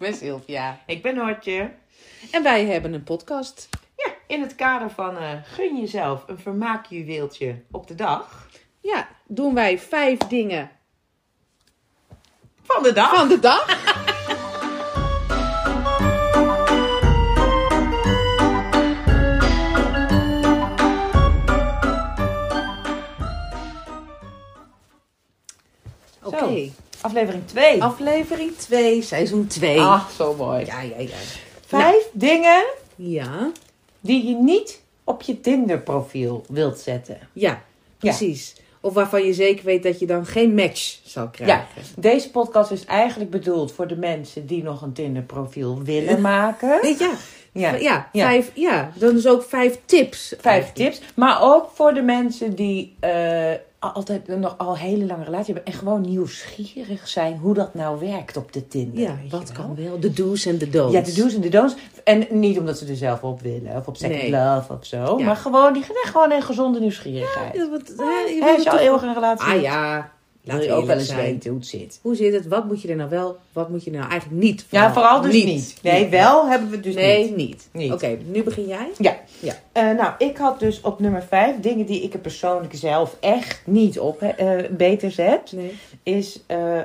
ben Sylvia. Ik ben Noortje. En wij hebben een podcast. Ja, in het kader van gun jezelf een vermaakjuweeltje op de dag. Ja, doen wij 5 dingen Van de dag. van de dag. Oké. Aflevering 2. Aflevering 2, seizoen 2. Ach, zo mooi. Ja. 5 dingen Ja, die je niet op je Tinder profiel wilt zetten. ja, precies. Of waarvan je zeker weet dat je dan geen match zal krijgen. Ja, deze podcast is eigenlijk bedoeld voor de mensen die nog een Tinder profiel willen maken. Ja, 5, dan dus ook 5 tips. 5 tips. Maar ook voor de mensen die altijd nog al hele lange relatie hebben. En gewoon nieuwsgierig zijn hoe dat nou werkt op de Tinder. Ja, weet wat je kan wel? De do's en de don'ts. Ja, de do's en de don'ts. En niet omdat ze er zelf op willen. Of op second love of zo. Ja. Maar gewoon, die gewoon een gezonde nieuwsgierigheid. Ja, Heb je al eeuwig een relatie? Ah ja, Wil laten je we ook wel eens eerlijk zijn. weten hoe het zit. Hoe zit het? Wat moet je er nou wel, wat moet je er nou eigenlijk niet? Ja, vooral dus niet. Nee, wel hebben we dus niet. niet. Oké, nu begin jij? Ja. Ja. Nou, ik had dus op nummer 5 dingen die ik er persoonlijk zelf echt niet op beter zet. Nee. Is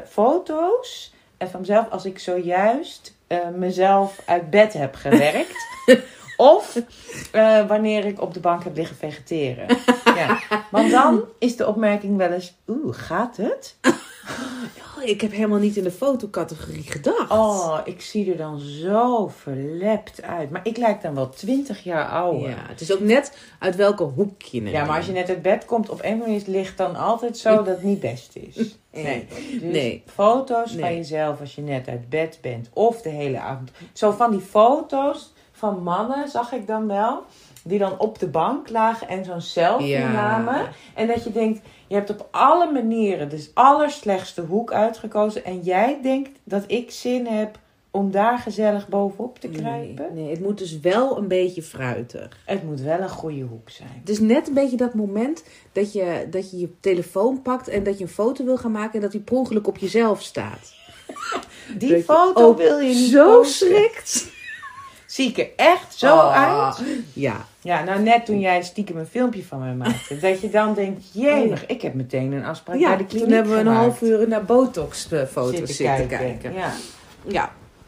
foto's van mezelf als ik zojuist mezelf uit bed heb gewerkt. Of wanneer ik op de bank heb liggen vegeteren. Ja. Want dan is de opmerking wel eens, gaat het? Oh, ik heb helemaal niet in de fotocategorie gedacht. Oh, ik zie er dan zo verlept uit. Maar ik lijk dan wel 20 jaar ouder. Ja, het is ook net uit welke hoek je neemt. Ja, maar als je net uit bed komt, op een of andere manier is het licht dan altijd zo dat het niet best is. Nee. Dus foto's van jezelf als je net uit bed bent of de hele avond. Zo van die foto's van mannen zag ik dan wel, die dan op de bank lagen en zo'n selfie namen. En dat je denkt, je hebt op alle manieren dus allerslechtste hoek uitgekozen. En jij denkt dat ik zin heb om daar gezellig bovenop te kruipen? Nee, het moet dus wel een beetje fruitig. Het moet wel een goede hoek zijn. Het is net een beetje dat moment dat je telefoon pakt en dat je een foto wil gaan maken en dat die per ongeluk op jezelf staat. Die foto wil je niet zo posten. schrikt. Zie ik er echt zo uit? Ja. Ja, nou net toen jij stiekem een filmpje van me maakte. Dat je dan denkt, jemig, ik heb meteen een afspraak bij de kliniek toen hebben we een gemaakt. half uur naar Botox-foto's zitten kijken. Ja.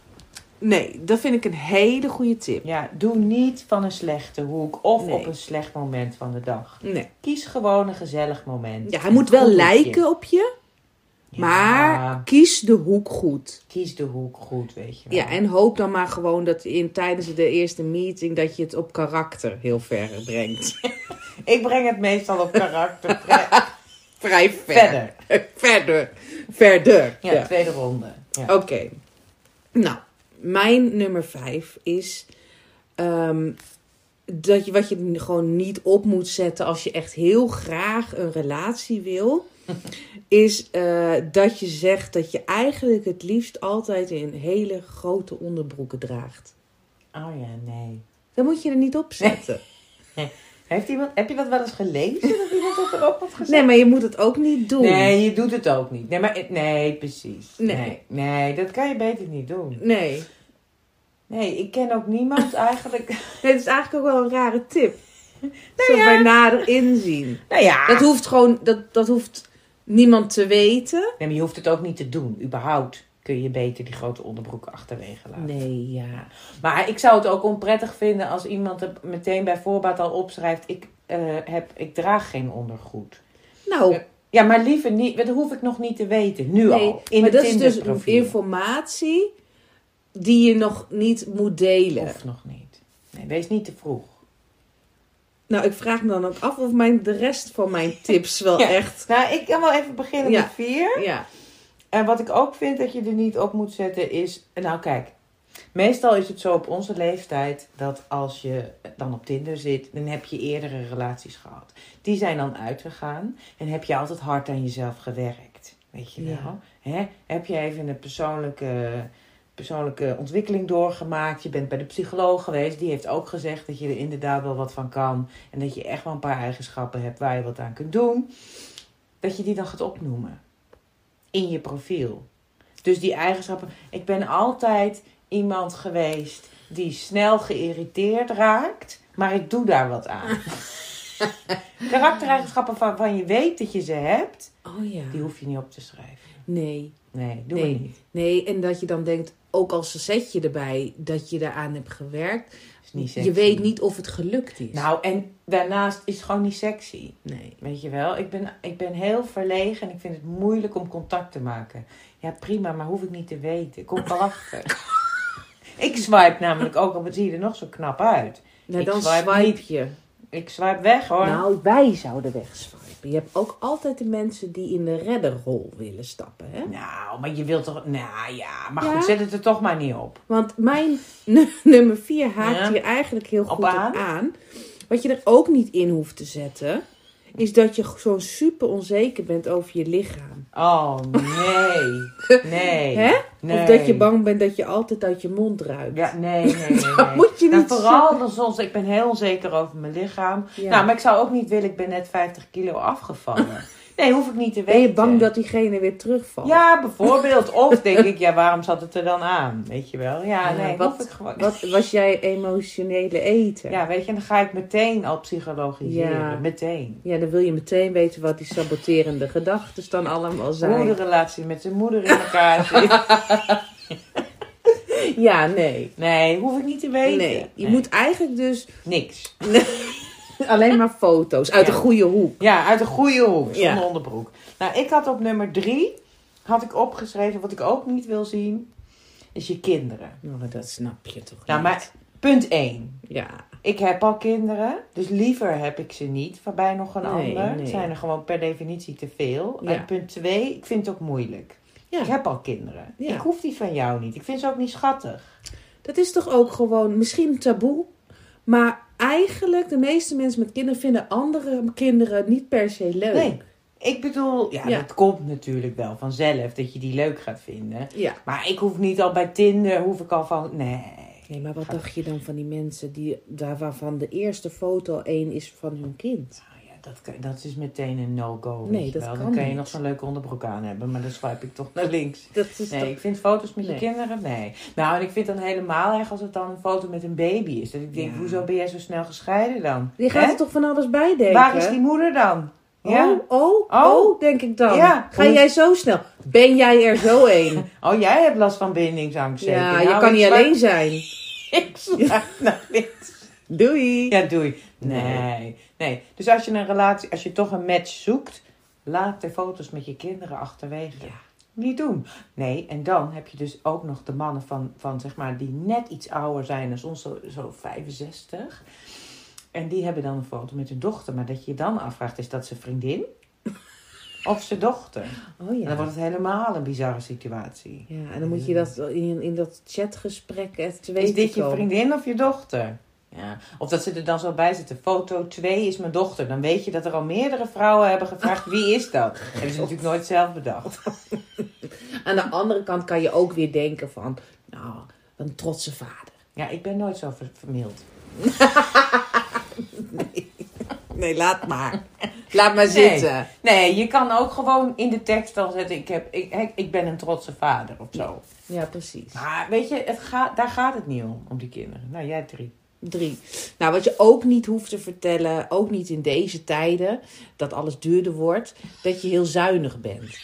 Nee, dat vind ik een hele goede tip. Ja, doe niet van een slechte hoek of op een slecht moment van de dag. Nee. Kies gewoon een gezellig moment. Ja, hij moet wel lijken op je, maar kies de hoek goed. Kies de hoek goed, weet je wel. Ja, en hoop dan maar gewoon dat tijdens de eerste meeting dat je het op karakter heel ver brengt. Ik breng het meestal op karakter. Vrij ver. Verder. Ja, tweede ronde. Ja. Oké. Nou, mijn nummer 5 is wat je gewoon niet op moet zetten als je echt heel graag een relatie wil, is dat je zegt dat je eigenlijk het liefst altijd in hele grote onderbroeken draagt. Oh ja, nee. Dan moet je er niet op zetten. Nee. Heb je dat wel eens gelezen? Dat iemand dat erop had gezet? Nee, maar je moet het ook niet doen. Nee, je doet het ook niet. Nee, precies. Nee. Nee, dat kan je beter niet doen. Nee. Nee, ik ken ook niemand eigenlijk. Nee, het is eigenlijk ook wel een rare tip. Zo bij nader inzien. Nou ja. Dat hoeft gewoon, dat hoeft niemand te weten. Nee, maar je hoeft het ook niet te doen. Überhaupt kun je beter die grote onderbroeken achterwege laten. Nee, ja. Maar ik zou het ook onprettig vinden als iemand er meteen bij voorbaat al opschrijft, ik draag geen ondergoed. Nou. Ja, maar liever niet. Dat hoef ik nog niet te weten. Nu al. In maar het dat is dus Tinder-profiel. informatie die je nog niet moet delen. Of nog niet. Nee, wees niet te vroeg. Nou, ik vraag me dan ook af of de rest van mijn tips wel echt... Nou, ik kan wel even beginnen met 4. Ja. En wat ik ook vind dat je er niet op moet zetten is... Nou kijk, meestal is het zo op onze leeftijd dat als je dan op Tinder zit, dan heb je eerdere relaties gehad. Die zijn dan uitgegaan en heb je altijd hard aan jezelf gewerkt. Weet je wel? Hè? Heb je even een persoonlijke ontwikkeling doorgemaakt. Je bent bij de psycholoog geweest. Die heeft ook gezegd dat je er inderdaad wel wat van kan. En dat je echt wel een paar eigenschappen hebt waar je wat aan kunt doen. Dat je die dan gaat opnoemen. In je profiel. Dus die eigenschappen. Ik ben altijd iemand geweest die snel geïrriteerd raakt, maar ik doe daar wat aan. Karaktereigenschappen waarvan je weet dat je ze hebt, die hoef je niet op te schrijven. Nee. Nee, doe maar niet. Nee, en dat je dan denkt, ook als zet je erbij dat je daaraan hebt gewerkt. Is niet sexy. Je weet niet of het gelukt is. Nou, en daarnaast is het gewoon niet sexy. Nee. Weet je wel, ik ben heel verlegen en ik vind het moeilijk om contact te maken. Ja, prima, maar hoef ik niet te weten. Kom erachter. Ik swipe namelijk ook, al zie je er nog zo knap uit. Nou, dan swipe je. Ik swipe weg, hoor. Nou, wij zouden wegswipen. Je hebt ook altijd de mensen die in de redderrol willen stappen, hè? Nou, maar je wilt toch... Nou ja, maar goed, zet het er toch maar niet op. Want mijn nummer 4 haakt hier eigenlijk heel goed op aan. Wat je er ook niet in hoeft te zetten, is dat je zo super onzeker bent over je lichaam. Oh, nee. Nee. Hè? Nee. Of dat je bang bent dat je altijd uit je mond ruikt. Ja, nee. Dat moet je niet vooral dan soms, ik ben heel onzeker over mijn lichaam. Ja. Nou, maar ik zou ook niet willen, ik ben net 50 kilo afgevallen. Nee, hoef ik niet te weten. Ben je bang dat diegene weer terugvalt? Ja, bijvoorbeeld. Of denk ik, ja, waarom zat het er dan aan? Weet je wel? Ja, nee, hoef ik gewoon. Wat was jij emotionele eten? Ja, weet je, en dan ga ik meteen al psychologiseren. Ja. Meteen. Ja, dan wil je meteen weten wat die saboterende gedachten dan allemaal zijn. Hoe de relatie met zijn moeder in elkaar zit. Ja, nee. Nee, hoef ik niet te weten. Nee, je moet eigenlijk dus... Niks. Alleen maar foto's uit de goede hoek. Ja, uit de goede hoek, zonder Ja. onderbroek. Nou, ik had op nummer 3, had ik opgeschreven, wat ik ook niet wil zien, is je kinderen. Nou, dat snap je toch Nou, niet? maar punt 1. Ja. Ik heb al kinderen, dus liever heb ik ze niet voorbij nog een ander. Nee. Het zijn er gewoon per definitie te veel. Ja. En punt 2, ik vind het ook moeilijk. Ja. Ik heb al kinderen. Ja. Ik hoef die van jou niet. Ik vind ze ook niet schattig. Dat is toch ook gewoon misschien taboe. Maar eigenlijk, de meeste mensen met kinderen vinden andere kinderen niet per se leuk. Nee. Ik bedoel, ja, Ja. dat komt natuurlijk wel vanzelf dat je die leuk gaat vinden. Ja. Maar ik hoef niet al bij Tinder, hoef ik al van, Nee, maar wat dacht je dan van die mensen waarvan de eerste foto één is van hun kind? Nou ja, dat is meteen een no-go. Nee, weet je dat wel. kan Dan kan je niet. nog zo'n leuke onderbroek aan hebben, maar dan swipe ik toch naar links. Dat is Nee, toch... ik vind foto's met je Nee. kinderen, nee. Nou, en ik vind dan helemaal erg als het dan een foto met een baby is. Dat ik denk, Ja. hoezo ben jij zo snel gescheiden dan? Die gaat Hè? er toch van alles bij denken? Waar is die moeder dan? Ja? Oh, denk ik dan. Ja. Ga jij zo snel? Ben jij er zo een? Oh, jij hebt last van bindingsangst zeker? Ja, Nou, je kan ik niet swipe- alleen zijn. Ik swipe naar links. Doei. Ja, doei. Nee. Dus als je een relatie, als je toch een match zoekt, laat de foto's met je kinderen achterwege. Ja. Niet doen. Nee, en dan heb je dus ook nog de mannen van zeg maar, die net iets ouder zijn dan ons, zo 65. En die hebben dan een foto met hun dochter. Maar dat je je dan afvraagt, is dat zijn vriendin? Of zijn dochter? Oh En ja. dan wordt het helemaal een bizarre situatie. Ja, en dan moet je dat in dat chatgesprek te weten Is dit je komen. vriendin of je dochter? Ja. Of dat ze er dan zo bij zitten. Foto 2 is mijn dochter. Dan weet je dat er al meerdere vrouwen hebben gevraagd. Wie is dat? Hebben ze natuurlijk nooit zelf bedacht. Aan de andere kant kan je ook weer denken van... Nou, een trotse vader. Ja, ik ben nooit zo vermild. Nee, laat maar. Laat maar zitten. Nee, je kan ook gewoon in de tekst dan zetten. Ik ben een trotse vader of zo. Ja, precies. Maar weet je, daar gaat het niet om die kinderen. Nou, jij 3. 3. Nou, wat je ook niet hoeft te vertellen, ook niet in deze tijden, dat alles duurder wordt, dat je heel zuinig bent.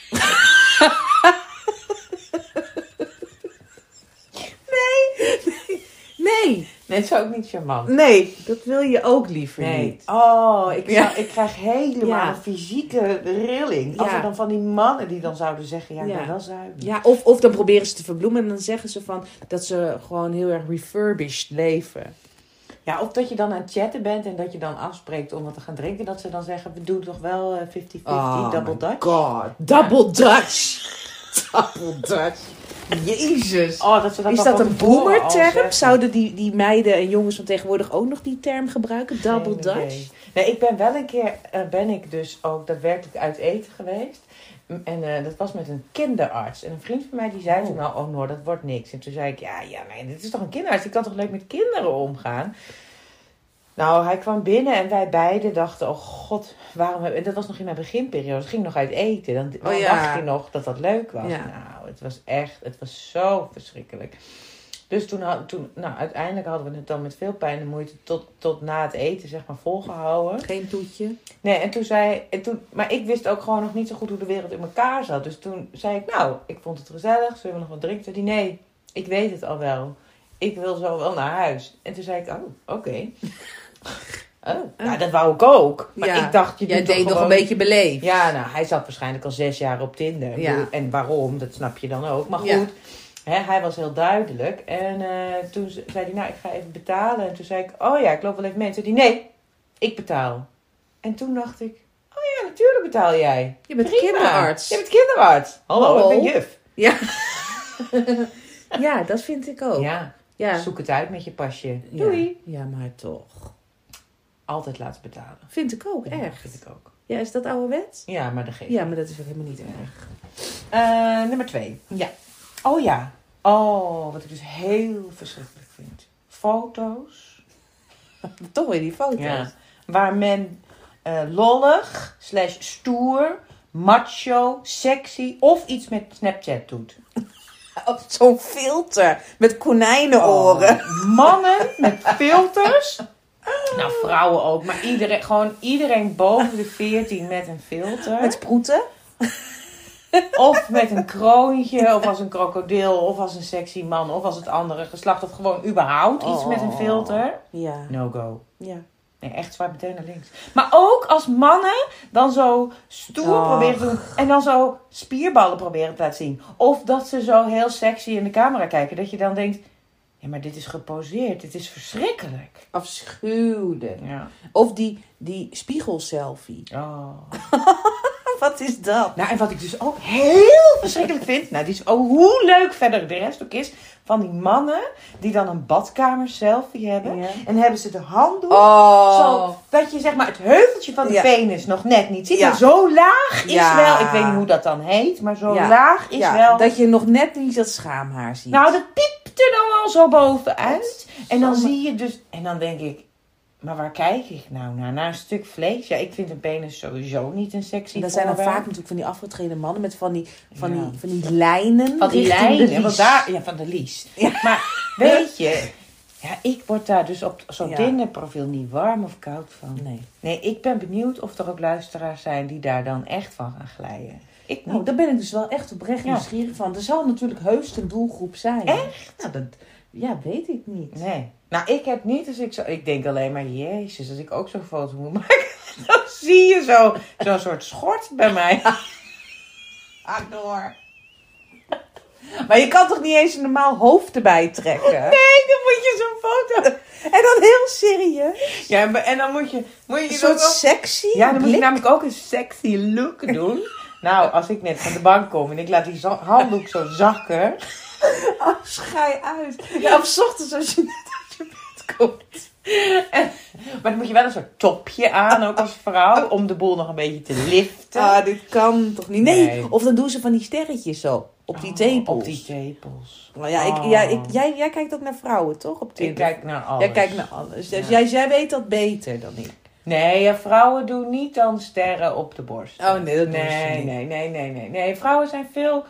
Nee. Nee, het is ook niet charmant. Nee, dat wil je ook liever niet. Oh, ik krijg helemaal Ja. een fysieke rilling. Als Ja. er dan van die mannen die dan zouden zeggen, ja, ik Ja. ben wel zuinig. Ja, of dan proberen ze te verbloemen en dan zeggen ze van dat ze gewoon heel erg refurbished leven. Ja, of dat je dan aan het chatten bent en dat je dan afspreekt om wat te gaan drinken. Dat ze dan zeggen, we doen toch wel 50-50, double Dutch. God, double Dutch. Double Dutch. Jezus. Oh, dat ze dat Is dan dat van een tevoren al boomer-term? zeggen. Zouden die meiden en jongens van tegenwoordig ook nog die term gebruiken? Double Geen Dutch? idee. Nee, ik ben wel een keer, ben ik dus ook daadwerkelijk uit eten geweest. En dat was met een kinderarts. En een vriend van mij die zei toen al, oh Noor, dat wordt niks. En toen zei ik, ja, nee, dit is toch een kinderarts? Die kan toch leuk met kinderen omgaan? Nou, hij kwam binnen en wij beiden dachten, oh god, waarom en dat was nog in mijn beginperiode. Het ging nog uit eten. Dan dacht je nog dat dat leuk was. Ja. Nou, het was zo verschrikkelijk. Dus toen uiteindelijk hadden we het dan met veel pijn en moeite tot na het eten, zeg maar, volgehouden. Geen toetje? Nee, maar ik wist ook gewoon nog niet zo goed hoe de wereld in elkaar zat. Dus toen zei ik, ik vond het gezellig. Zullen we nog wat drinken? Die, nee, ik weet het al wel. Ik wil zo wel naar huis. En toen zei ik, oké. Ja, dat wou ik ook. Maar ik dacht, jij deed nog een beetje beleefd. Ja, hij zat waarschijnlijk al 6 jaar op Tinder. Ja. En waarom, dat snap je dan ook. Maar goed, hij was heel duidelijk. En toen zei hij, ik ga even betalen. En toen zei ik, ik loop wel even mee. En toen zei hij, nee, ik betaal. En toen dacht ik, natuurlijk betaal jij. Je bent kinderarts. Je bent kinderarts. Hallo, ik ben juf. Ja. Ja, dat vind ik ook. Ja. Zoek het uit met je pasje. Doei. Ja, maar toch. Altijd laten betalen. Vind ik ook, echt. Ja, vind ik ook. Ja, is dat ouderwets? Ja, maar dat geeft. Ja, maar dat is ook helemaal niet erg. Nummer 2. Ja. Oh ja. Oh, wat ik dus heel verschrikkelijk vind. Foto's. Toch weer die foto's. Ja. Waar men lollig, /stoer, macho, sexy of iets met Snapchat doet. Zo'n filter met konijnenoren. Mannen met filters. Nou, vrouwen ook. Maar iedereen boven de 14 met een filter. Met sproeten. Of met een kroontje. Of als een krokodil. Of als een sexy man. Of als het andere geslacht. Of gewoon überhaupt iets met een filter. Ja. No go. Ja. Nee, echt zwaar meteen naar links. Maar ook als mannen dan zo stoer proberen te doen. En dan zo spierballen proberen te laten zien. Of dat ze zo heel sexy in de camera kijken. Dat je dan denkt, ja, maar dit is geposeerd. Dit is verschrikkelijk. Afschuwelijk. Ja. Of die spiegelselfie. Oh. Wat is dat? Nou, en wat ik dus ook heel verschrikkelijk vind. Nou, die is ook hoe leuk verder de rest ook is. Van die mannen die dan een badkamer selfie hebben. Ja. En hebben ze de handdoek. Oh. Zo, dat je zeg maar het heuveltje van de penis nog net niet ziet. Ja. Maar zo laag is Ja. wel. Ik weet niet hoe dat dan heet. Maar zo laag is wel. Dat je nog net niet dat schaamhaar ziet. Nou, dat piept er dan al zo bovenuit. En dan zie je dus. En dan denk ik. Maar waar kijk ik nou naar? Naar een stuk vlees? Ja, ik vind een penis sowieso niet een sexy en dat zijn dan voorwerp. vaak natuurlijk van die afgetreden mannen met van die lijnen. Van die richting de lijnen. lies. Van de lies. Ja. Maar weet je, ik word daar dus op zo'n Tinder-profiel niet warm of koud van. Nee, ik ben benieuwd of er ook luisteraars zijn die daar dan echt van gaan glijden. Nou, daar ben ik dus wel echt oprecht nieuwsgierig van. Er zal natuurlijk heus een doelgroep zijn. Echt? Nou, dat weet ik niet. Nee. Nou, ik heb niet, dus ik denk alleen maar, jezus, als ik ook zo'n foto moet maken, dan zie je zo'n soort schort bij mij. Door. Maar je kan toch niet eens een normaal hoofd erbij trekken? Nee, dan moet je zo'n foto. En dan heel serieus. Ja, en dan moet je een soort sexy Ja, dan moet je namelijk ook een sexy look doen. Nou, als ik net van de bank kom en ik laat die handdoek zo zakken. Oh, schei uit. Ja, op 's ochtends als je net uit je bed komt. Maar dan moet je wel een soort topje aan, ook als vrouw, om de boel nog een beetje te liften. Ah, dit kan toch niet? Nee. Of dan doen ze van die sterretjes zo. Op die tepels. Op die tepels. Nou jij kijkt ook naar vrouwen, toch? Op Tinder. Ik kijk naar alles. Jij kijkt naar alles. Dus jij weet dat beter dan ik. Nee, vrouwen doen niet dan sterren op de borst. Oh nee, dat doen ze niet. Nee, vrouwen zijn veel...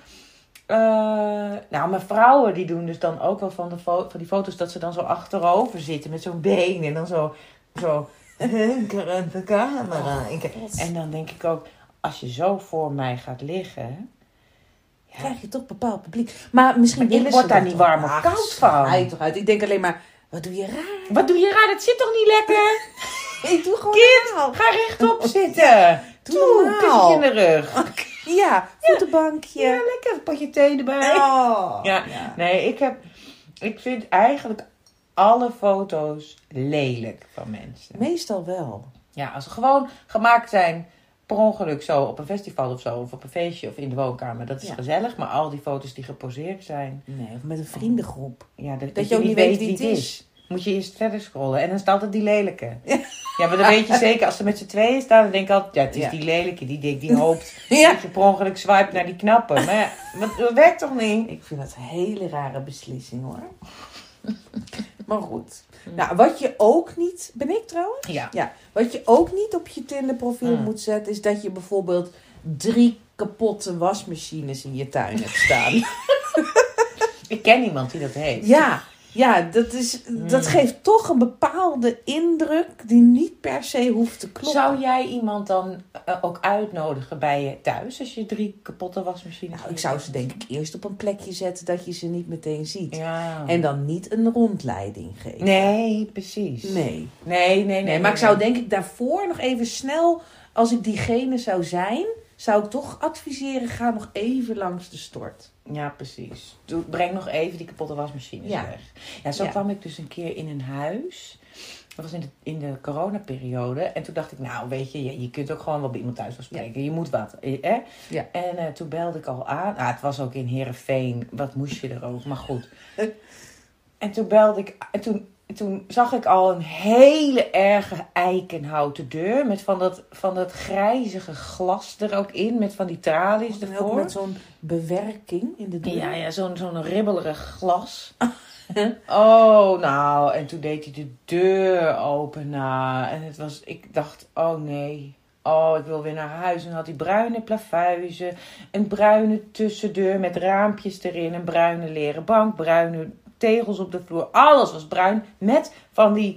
maar vrouwen die doen dus dan ook wel van die foto's dat ze dan zo achterover zitten met zo'n been en dan zo hunkerend de camera. En dan denk ik ook, als je zo voor mij gaat liggen... krijg je toch bepaald publiek. Maar misschien ik word daar niet warm of koud van. Toch uit. Ik denk alleen maar, wat doe je raar? Wat doe je raar? Dat zit toch niet lekker? Ik doe gewoon Kind, ga rechtop zitten. Doe, kussentje in de rug. Ja, voetenbankje. Ja, lekker. Een potje thee erbij. Ja. Nee, ik vind eigenlijk alle foto's lelijk van mensen. Meestal wel. Ja, als ze gewoon gemaakt zijn per ongeluk zo op een festival of zo. Of op een feestje of in de woonkamer. Dat is gezellig. Maar al die foto's die geposeerd zijn. Nee, of met een vriendengroep. Ja, dat je ook niet weet wie het is. Moet je eerst verder scrollen. En dan staat het die lelijke. Ja, maar dan weet je zeker, als ze met z'n tweeën staan, dan denk ik altijd, het is die lelijke. Die hoopt dat je per ongeluk swipe naar die knappe. Maar ja, dat werkt toch niet? Ik vind dat een hele rare beslissing, hoor. Maar goed. Nou, wat je ook niet... Ben ik trouwens? Ja. Wat je ook niet op je Tinder profiel moet zetten, is dat je bijvoorbeeld 3 kapotte wasmachines in je tuin hebt staan. Ik ken iemand die dat heeft. Ja. Ja, dat geeft toch een bepaalde indruk die niet per se hoeft te kloppen. Zou jij iemand dan ook uitnodigen bij je thuis als je 3 kapotte wasmachines hebt? Ik zou ze denk ik eerst op een plekje zetten dat je ze niet meteen ziet. Ja. En dan niet een rondleiding geven. Nee, precies. Nee. Nee, Maar ik zou denk ik daarvoor nog even snel, als ik diegene zou zijn, zou ik toch adviseren, ga nog even langs de stort. Ja, precies. Breng nog even die kapotte wasmachines weg. Ja, zo kwam ik dus een keer in een huis. Dat was in de coronaperiode. En toen dacht ik, nou weet je kunt ook gewoon wel bij iemand thuis spreken. Ja. Je moet wat. Hè? Ja. En toen belde ik al aan. Het was ook in Heerenveen. Wat moest je er ook? Maar goed. En toen belde ik. En toen zag ik al een hele erge eikenhouten deur. Met van dat grijzige glas er ook in. Met van die tralies ervoor. Ook met zo'n bewerking in de deur. Ja, zo'n ribbelerig glas. Oh, nou. En toen deed hij de deur open. En ik dacht, oh nee. Oh, ik wil weer naar huis. En dan had hij bruine plafuizen. Een bruine tussendeur met raampjes erin. Een bruine leren bank. Bruine tegels op de vloer. Alles was bruin. Met van die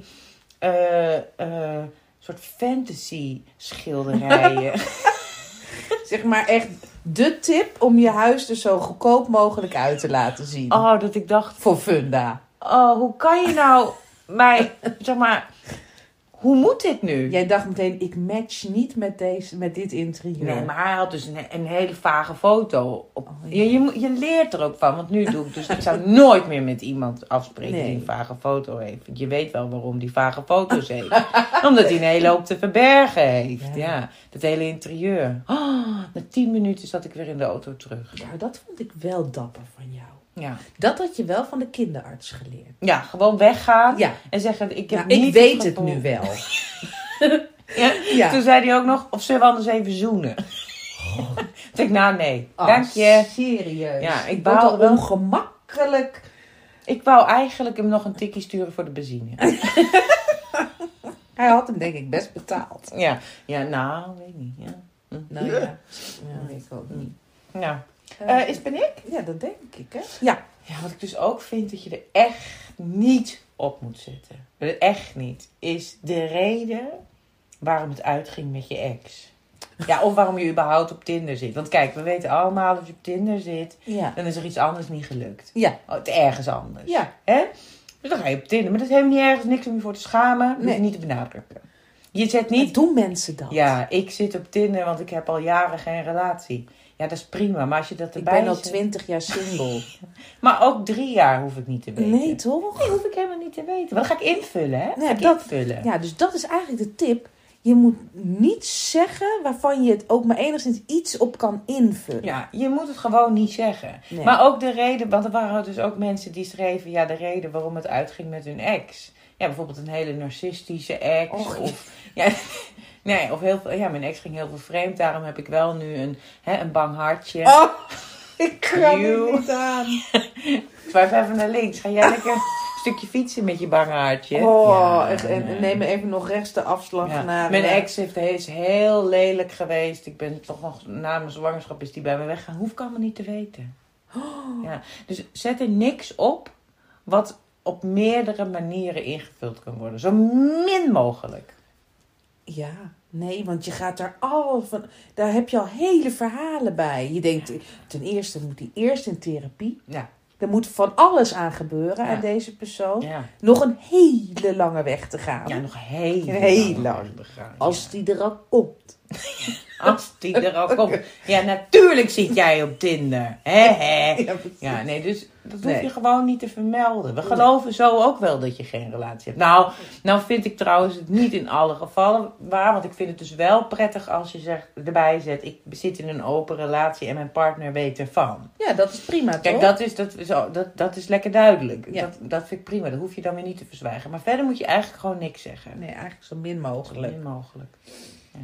soort fantasy schilderijen. Zeg maar echt de tip om je huis er zo goedkoop mogelijk uit te laten zien. Oh, dat ik dacht... Voor Funda. Oh, hoe kan je nou mij... Zeg maar... Hoe moet dit nu? Jij dacht meteen, ik match niet met dit interieur. Nee, maar hij had dus een hele vage foto. Je leert er ook van. Want nu doe ik dus... Ik zou nooit meer met iemand afspreken die een vage foto heeft. Want je weet wel waarom die vage foto's heeft. Omdat hij een hele hoop te verbergen heeft. Ja, dat hele interieur. Oh, na 10 minuten zat ik weer in de auto terug. Ja, dat vond ik wel dapper van jou. Ja. Dat had je wel van de kinderarts geleerd. Ja, gewoon weggaan en zeggen, ik weet het nu wel. Toen zei hij ook nog, of zullen we anders even zoenen? Toen dacht ik, nou nee, dank je. Serieus? Ja, ik word al ongemakkelijk. Ik wou eigenlijk hem nog een tikkie sturen voor de benzine. Hij had hem denk ik best betaald. Ja, nou, weet ik niet. Ja. Nou ja, weet ik ook niet. Nou. Ben ik? Ja, dat denk ik, hè? Ja, wat ik dus ook vind dat je er echt niet op moet zetten. Echt niet. Is de reden waarom het uitging met je ex. Ja, of waarom je überhaupt op Tinder zit. Want kijk, we weten allemaal dat je op Tinder zit. Ja. Dan is er iets anders niet gelukt. Ja. Het ergens anders. Ja. Hè? Dus dan ga je op Tinder. Maar dat is helemaal niet ergens niks om je voor te schamen. Dat je niet te benadrukken. Je zet niet... Maar doen mensen dat? Ja, ik zit op Tinder, want ik heb al jaren geen relatie. Ja, dat is prima. Maar als je dat erbij zet... Ik ben al 20 jaar single. Maar ook 3 jaar hoef ik niet te weten. Nee, toch? Nee, hoef ik helemaal niet te weten. Want dat ga ik invullen, hè? Nee, invullen. Ja, dus dat is eigenlijk de tip. Je moet niets zeggen waarvan je het ook maar enigszins iets op kan invullen. Ja, je moet het gewoon niet zeggen. Nee. Maar ook de reden, want er waren dus ook mensen die schreven... Ja, de reden waarom het uitging met hun ex. Ja, bijvoorbeeld een hele narcistische ex. Of, ja, nee, of heel veel... Ja, mijn ex ging heel veel vreemd. Daarom heb ik wel nu een bang hartje. Oh, ik kan het niet aan. Swipe even naar links. Ga jij lekker... stukje fietsen met je bange hartje. Oh, ja, echt. En neem even nog rechts de afslag naar... Mijn ex is heel lelijk geweest. Ik ben toch nog... Na mijn zwangerschap is die bij me weggegaan. Hoef ik allemaal niet te weten. Oh. Ja. Dus zet er niks op wat op meerdere manieren ingevuld kan worden. Zo min mogelijk. Ja, nee, want je gaat daar al van... Daar heb je al hele verhalen bij. Je denkt, ten eerste moet hij eerst in therapie. Ja. Er moet van alles aan gebeuren aan deze persoon. Ja. Nog een hele lange weg te gaan. Ja, nog heel lang. Als die er al komt. Als die er al komt. Ja, natuurlijk zit jij op Tinder. Ja, nee, dus dat hoef je gewoon niet te vermelden. We geloven zo ook wel dat je geen relatie hebt. Nou vind ik trouwens het niet in alle gevallen waar. Want ik vind het dus wel prettig als je erbij zet... ik zit in een open relatie en mijn partner weet ervan. Ja, dat is prima, toch? Kijk, dat is lekker duidelijk. Ja. Dat vind ik prima. Dat hoef je dan weer niet te verzwijgen. Maar verder moet je eigenlijk gewoon niks zeggen. Nee, eigenlijk zo min mogelijk. Zo min mogelijk, ja.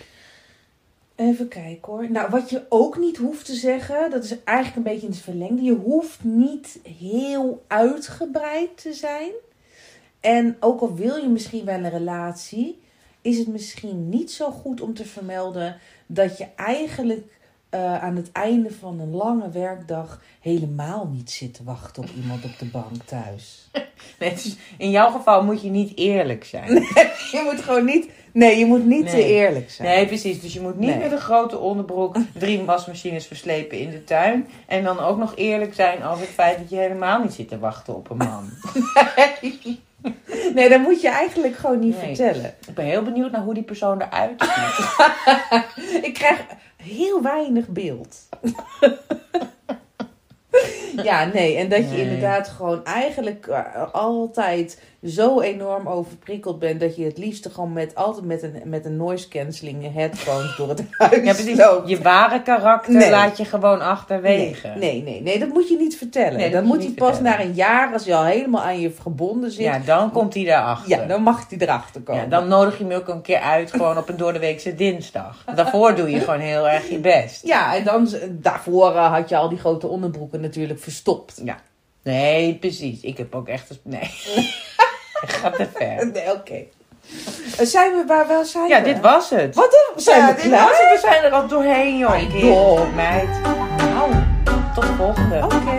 Even kijken hoor. Nou, wat je ook niet hoeft te zeggen, dat is eigenlijk een beetje in het verlengde. Je hoeft niet heel uitgebreid te zijn. En ook al wil je misschien wel een relatie, is het misschien niet zo goed om te vermelden dat je eigenlijk aan het einde van een lange werkdag helemaal niet zit te wachten op iemand op de bank thuis. Nee, dus in jouw geval moet je niet eerlijk zijn. Je moet gewoon niet... Nee, je moet niet te eerlijk zijn. Nee, precies. Dus je moet niet met een grote onderbroek 3 wasmachines verslepen in de tuin. En dan ook nog eerlijk zijn over het feit dat je helemaal niet zit te wachten op een man. Nee, dat moet je eigenlijk gewoon niet vertellen. Ik ben heel benieuwd naar hoe die persoon eruit ziet. Ik krijg heel weinig beeld. Ja, nee. En dat je inderdaad gewoon eigenlijk altijd zo enorm overprikkeld bent... dat je het liefst gewoon altijd met een noise cancelling headphones door het huis loopt. Je ware karakter laat je gewoon achterwege. Nee, dat moet je niet vertellen. Nee, dat moet hij pas na een jaar, als je al helemaal aan je gebonden zit... Ja, dan komt hij daarachter. Ja, dan mag hij erachter komen. Ja, dan nodig je hem ook een keer uit, gewoon op een doordeweekse dinsdag. Daarvoor doe je gewoon heel erg je best. Ja, en dan daarvoor had je al die grote onderbroeken natuurlijk verstopt. Ja. Nee, precies. Ik heb ook echt... Nee. Gaat te ver. Nee, oké. Zijn we waar wel zijn? Ja, dit was het. Wat dan? Zijn we klaar? We zijn er al doorheen, joh. Dom. Meid. Nou, tot de volgende. Oké.